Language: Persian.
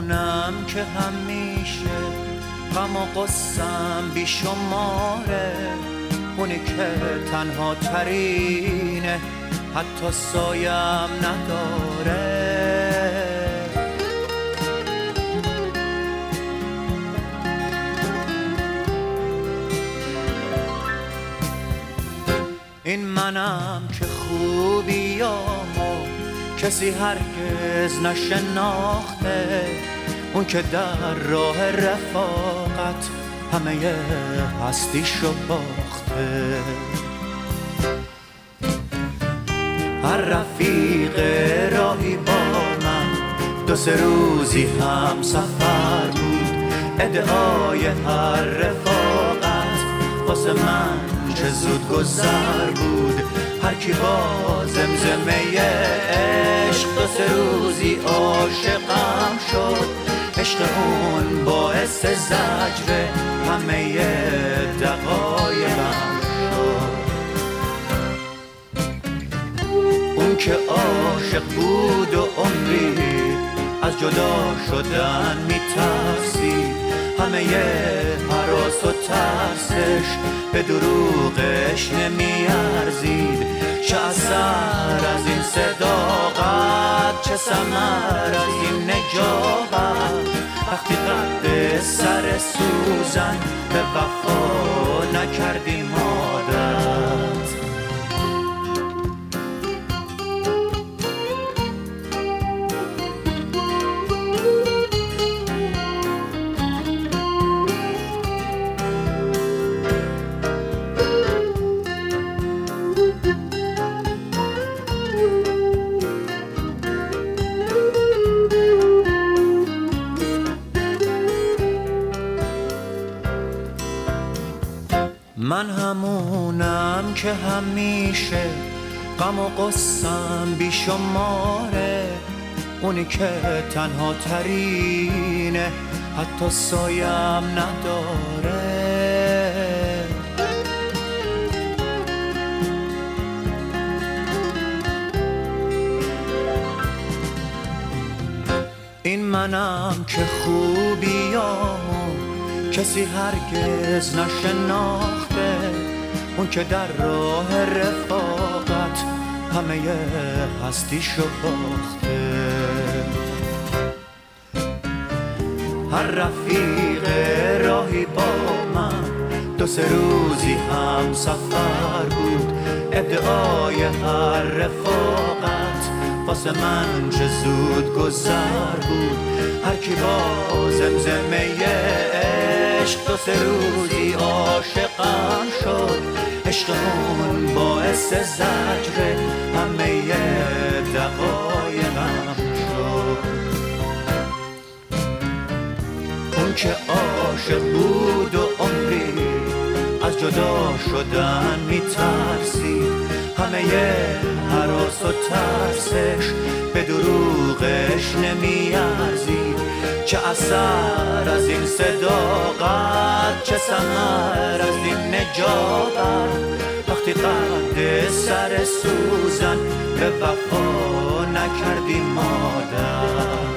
همونم که همیشه غم و غصم بی شماره، اونی که تنها ترینه حتی سایم نداره. این منم که خوبیامو کسی هرگز نشناخته، اون که در راه رفاقت همه هستیشو باخته. هر رفیق راهی با من 2-3 روزی هم سفر بود، ادعای هر رفاقت واسه من چه زود گذر بود. هر کی با زمزمه عشق 2-3 روزی عاشقم شد، عشق اون باعث زجر همه دقایقم شد. اون که عاشق بود و عمری از جدا شدن میترسید، همه هراس و ترسش به دروغش نمیارزید. چه اثر از این صداقت، چه ثمر از این نجابت، وقتی قد سر سوزن به وفا نکردیم عادت. من همونم که همیشه غم و غصم بی شماره، اونی که تنها ترینه حتی سایم نداره. این منم که خوبیامو کسی هرگز نشناخته، اون که در راه رفاقت همه هستیشو باخته. هر رفیق راهی با من 2-3 روزی هم سفر بود، ادعای هر رفاقت واسه من چه زود گذر بود. هر کی با زمزمه عشق 2-3 روزی عاشقم شد، عشق اون باعث زجر همه دقایقم شد. اون که عاشق بود و عمری از جدا شدن میترسید، همه هراس و ترسش به دروغش نمیارزید. چه اثر از این صداقت، چه ثمر از این نجابت، وقتی قد سر سوزن به وفا نکردیم عادت.